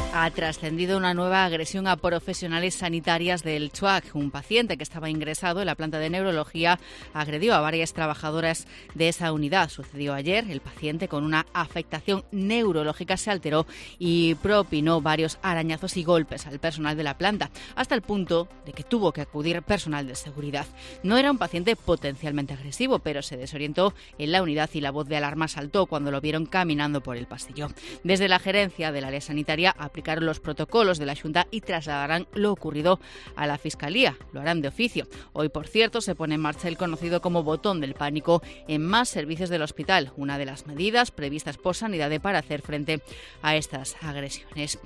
Ha trascendido una nueva agresión a profesionales sanitarias del CHUAC. Un paciente que estaba ingresado en la planta de neurología agredió a varias trabajadoras de esa unidad. Sucedió ayer. El paciente, con una afectación neurológica, se alteró y propinó varios arañazos y golpes al personal de la planta, hasta el punto de que tuvo que acudir personal de seguridad. No era un paciente potencialmente agresivo, pero se desorientó en la unidad y la voz de alarma saltó cuando lo vieron caminando por el pasillo. Desde la gerencia del área sanitaria aplicaron los protocolos de la Xunta y trasladarán lo ocurrido a la Fiscalía. Lo harán de oficio. Hoy, por cierto, se pone en marcha el conocido como botón del pánico en más servicios del hospital, una de las medidas previstas por Sanidad para hacer frente a estas agresiones.